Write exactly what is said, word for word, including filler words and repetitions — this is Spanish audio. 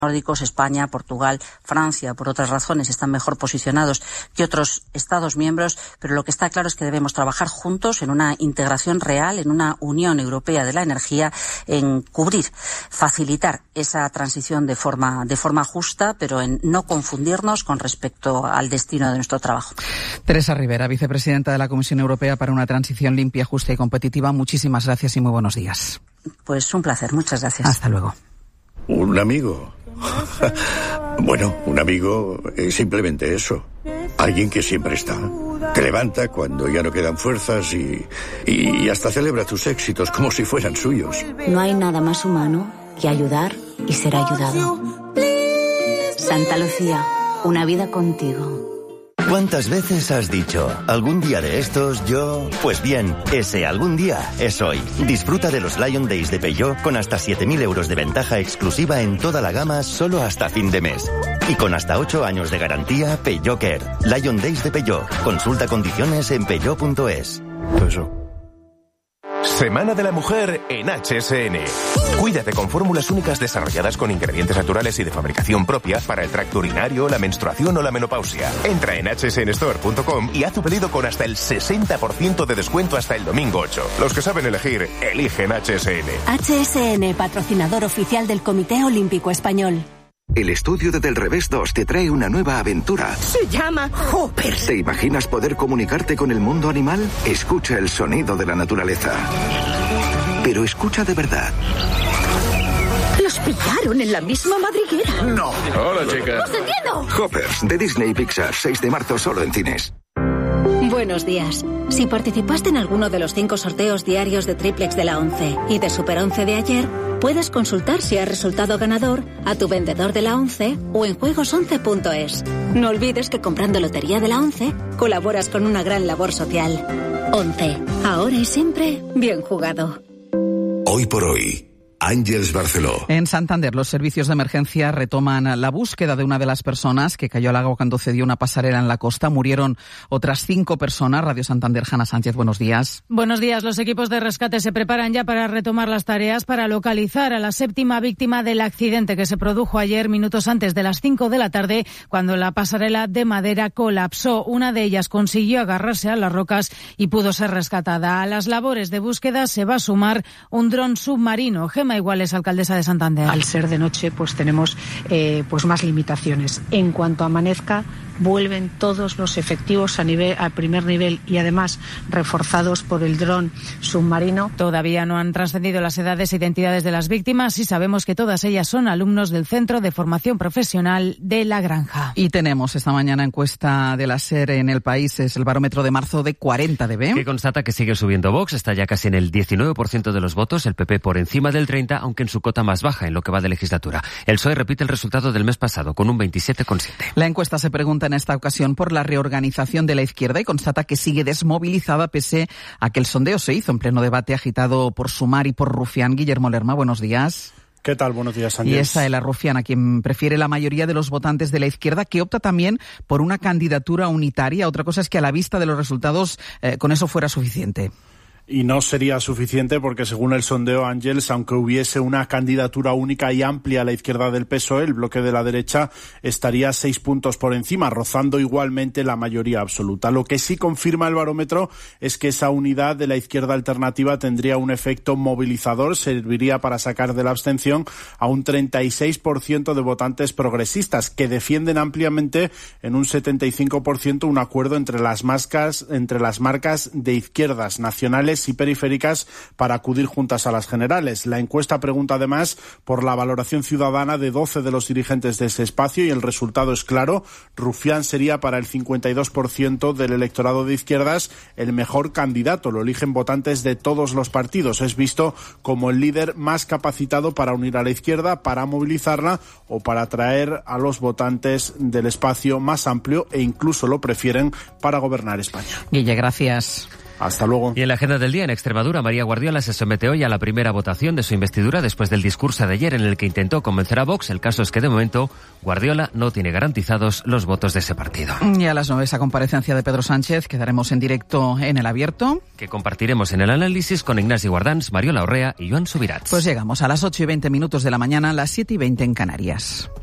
nórdicos, España, Portugal, Francia, por otras razones, están mejor posicionados que otros Estados miembros, pero lo que está claro es que debemos trabajar juntos en una integración real, en una Unión Europea de la Energía, en cubrir, facilitar esa transición de forma, de forma justa, pero en no confundirnos con respecto al destino de nuestro trabajo. Teresa Rivera, vicepresidenta de la Comisión Europea para una transición limpia, justa y competitiva. Muchísimas gracias y muy buenos días. Pues un placer, muchas gracias. Hasta luego. Un amigo. Bueno, un amigo es simplemente eso. Alguien que siempre está. Te levanta cuando ya no quedan fuerzas y, y hasta celebra tus éxitos como si fueran suyos. No hay nada más humano que ayudar y ser ayudado. Santa Lucía, una vida contigo. ¿Cuántas veces has dicho, algún día de estos yo...? Pues bien, ese algún día es hoy. Disfruta de los Lion Days de Peugeot con hasta siete mil euros de ventaja exclusiva en toda la gama solo hasta fin de mes. Y con hasta ocho años de garantía, Peugeot Care. Lion Days de Peugeot. Consulta condiciones en peugeot punto es. Eso. Semana de la Mujer en H S N. Cuídate con fórmulas únicas desarrolladas con ingredientes naturales y de fabricación propia para el tracto urinario, la menstruación o la menopausia. Entra en hache ese ene store punto com y haz tu pedido con hasta el sesenta por ciento de descuento hasta el domingo ocho. Los que saben elegir, eligen H S N. H S N, patrocinador oficial del Comité Olímpico Español. El estudio de Del Revés dos te trae una nueva aventura. Se llama Hoppers. ¿Te imaginas poder comunicarte con el mundo animal? Escucha el sonido de la naturaleza. Pero escucha de verdad. Los pillaron en la misma madriguera. ¡No! Hola, chicas. ¡Os entiendo! Hoppers, de Disney y Pixar, seis de marzo solo en cines. Buenos días. Si participaste en alguno de los cinco sorteos diarios de Triplex de la once y de Super once de ayer, puedes consultar si has resultado ganador a tu vendedor de la once o en juegos once punto es. No olvides que comprando Lotería de la once colaboras con una gran labor social. once. Ahora y siempre, bien jugado. Hoy por hoy. Ángeles Barceló. En Santander, los servicios de emergencia retoman la búsqueda de una de las personas que cayó al agua cuando cedió una pasarela en la costa. Murieron otras cinco personas. Radio Santander, Hanna Sánchez, buenos días. Buenos días. Los equipos de rescate se preparan ya para retomar las tareas para localizar a la séptima víctima del accidente que se produjo ayer, minutos antes de las cinco de la tarde, cuando la pasarela de madera colapsó. Una de ellas consiguió agarrarse a las rocas y pudo ser rescatada. A las labores de búsqueda se va a sumar un dron submarino. Gema Iguales, alcaldesa de Santander. Al ser de noche, pues tenemos eh, pues más limitaciones. En cuanto amanezca, vuelven todos los efectivos a nivel, al primer nivel y además reforzados por el dron submarino. Todavía no han trascendido las edades e identidades de las víctimas y sabemos que todas ellas son alumnos del Centro de Formación Profesional de La Granja. Y tenemos esta mañana encuesta de la SER en el país, es el barómetro de marzo de cuarenta de B. Que constata que sigue subiendo Vox, está ya casi en el diecinueve por ciento de los votos, el P P por encima del treinta por ciento, aunque en su cota más baja en lo que va de legislatura. El P S O E repite el resultado del mes pasado, con un veintisiete coma siete. La encuesta se pregunta en esta ocasión por la reorganización de la izquierda y constata que sigue desmovilizada pese a que el sondeo se hizo en pleno debate agitado por Sumar y por Rufián. Guillermo Lerma, buenos días. ¿Qué tal? Buenos días, Ángeles. Y es Aela Rufián a quien prefiere la mayoría de los votantes de la izquierda, que opta también por una candidatura unitaria. Otra cosa es que a la vista de los resultados eh, con eso fuera suficiente. Y no sería suficiente porque según el sondeo Ángeles, aunque hubiese una candidatura única y amplia a la izquierda del P S O E, el bloque de la derecha estaría seis puntos por encima, rozando igualmente la mayoría absoluta. Lo que sí confirma el barómetro es que esa unidad de la izquierda alternativa tendría un efecto movilizador, serviría para sacar de la abstención a un treinta y seis por ciento de votantes progresistas que defienden ampliamente en un setenta y cinco por ciento un acuerdo entre las marcas, entre las marcas de izquierdas nacionales y periféricas para acudir juntas a las generales. La encuesta pregunta además por la valoración ciudadana de doce de los dirigentes de ese espacio y el resultado es claro. Rufián sería para el cincuenta y dos por ciento del electorado de izquierdas el mejor candidato. Lo eligen votantes de todos los partidos. Es visto como el líder más capacitado para unir a la izquierda, para movilizarla o para atraer a los votantes del espacio más amplio e incluso lo prefieren para gobernar España. Guille, gracias. Hasta luego. Y en la agenda del día, en Extremadura, María Guardiola se somete hoy a la primera votación de su investidura después del discurso de ayer en el que intentó convencer a Vox. El caso es que de momento Guardiola no tiene garantizados los votos de ese partido. Y a las nueve esa comparecencia de Pedro Sánchez, quedaremos en directo en El Abierto, que compartiremos en el análisis con Ignasi Guardans, Mariola Orrea y Joan Subirats. Pues llegamos a las ocho y veinte minutos de la mañana, las siete y veinte en Canarias.